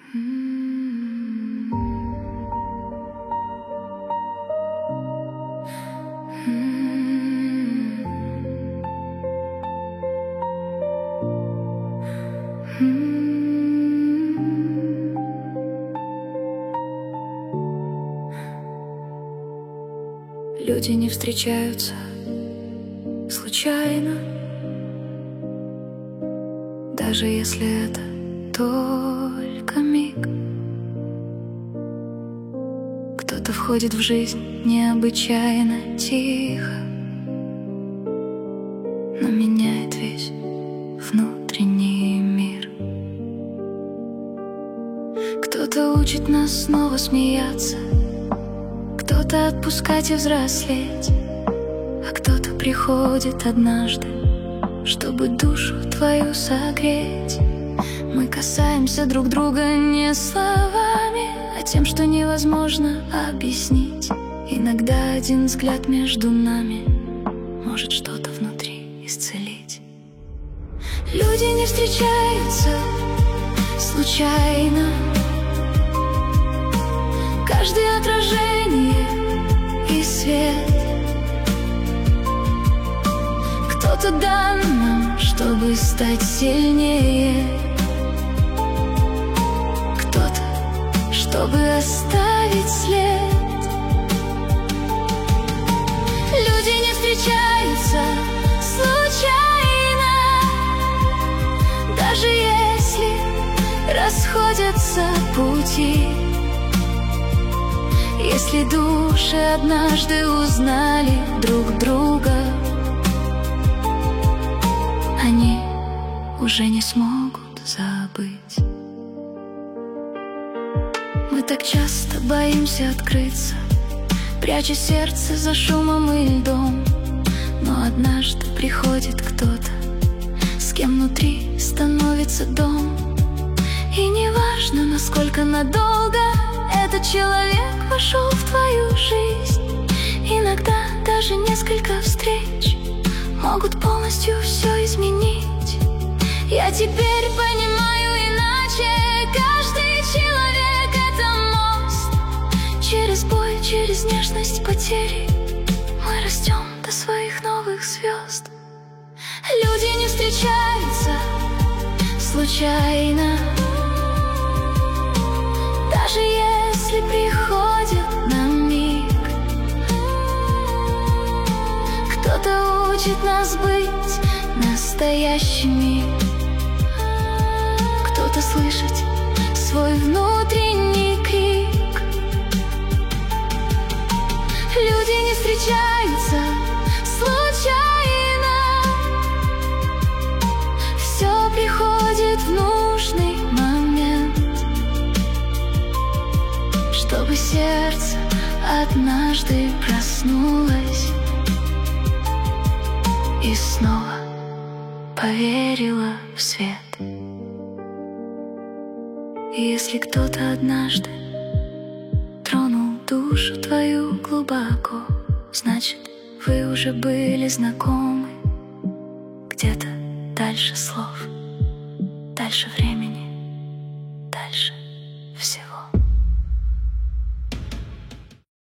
Люди не встречаются случайно, даже если это только миг. Кто-то входит в жизнь необычайно тихо, но меняет весь внутренний мир. Кто-то учит нас снова смеяться, кто-то отпускать и взрослеть, а кто-то приходит однажды, чтобы душу твою согреть. Мы касаемся друг друга не словами, а тем, что невозможно объяснить. Иногда один взгляд между нами может что-то внутри исцелить. Люди не встречаются случайно, каждое отражение и свет. Кто-то дан нам, чтобы стать сильнее, кто-то, чтобы оставить след. Люди не встречаются случайно, даже если расходятся пути. Если души однажды узнали друг друга, они уже не смогут забыть. Мы так часто боимся открыться, пряча сердце за шумом и льдом. Но однажды приходит кто-то, с кем внутри становится дом. И неважно, насколько надолго этот человек вошел в твою жизнь, иногда даже несколько встреч могут полностью все изменить. Я теперь понимаю иначе, каждый человек — это мост. Через боль, через нежность, потери мы растем до своих новых звезд. Люди не встречаются случайно, даже если приходят на миг. Кто-то учит нас быть настоящими, кто-то слышать свой внутренний крик. Люди не встречаются случайно, все приходит в нужный момент, чтобы сердце однажды проснулось и снова поверила в свет. И если кто-то однажды тронул душу твою глубоко, значит, вы уже были знакомы где-то дальше слов, дальше времени.